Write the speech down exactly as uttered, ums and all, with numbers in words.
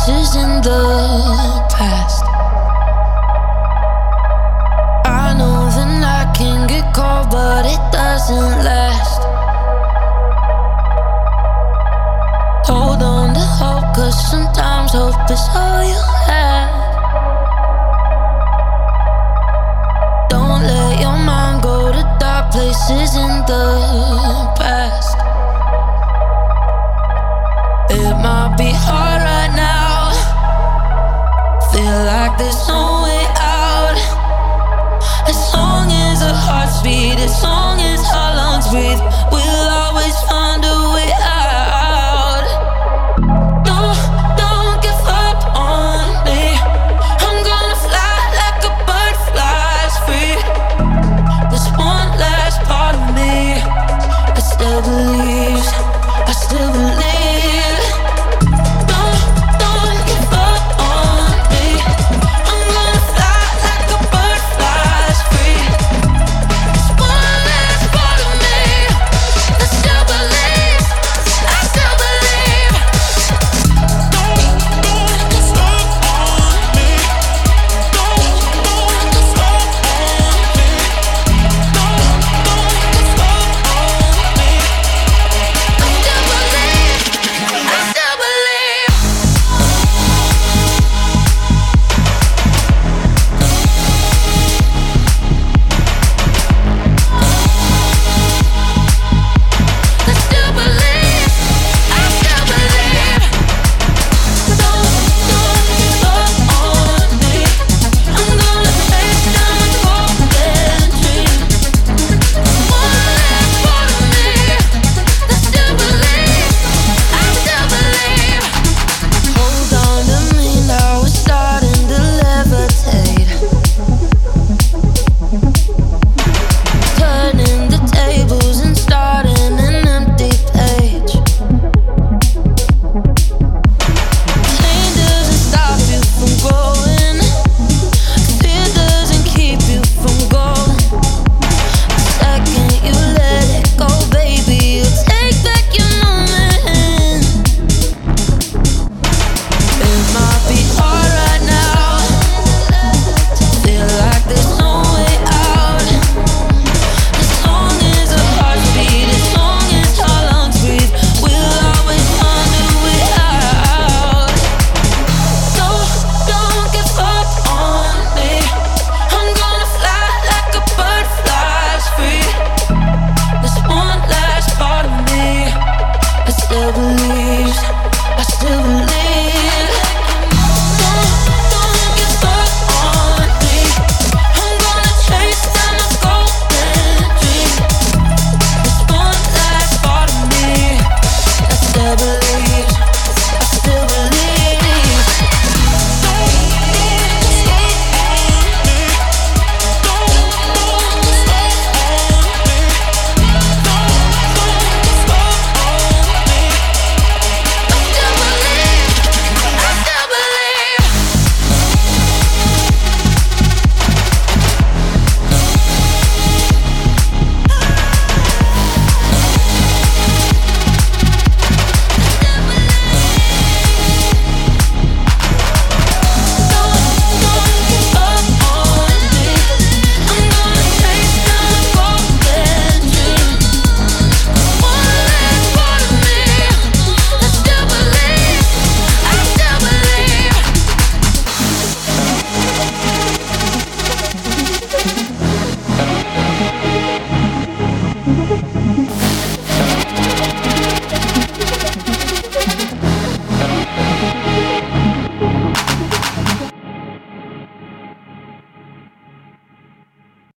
places in the past. I know the night can get cold, but it doesn't last. Hold on to hope, cause sometimes hope is all you have. Don't let your mind go to dark places in the past. It might be hard right now, feel like there's no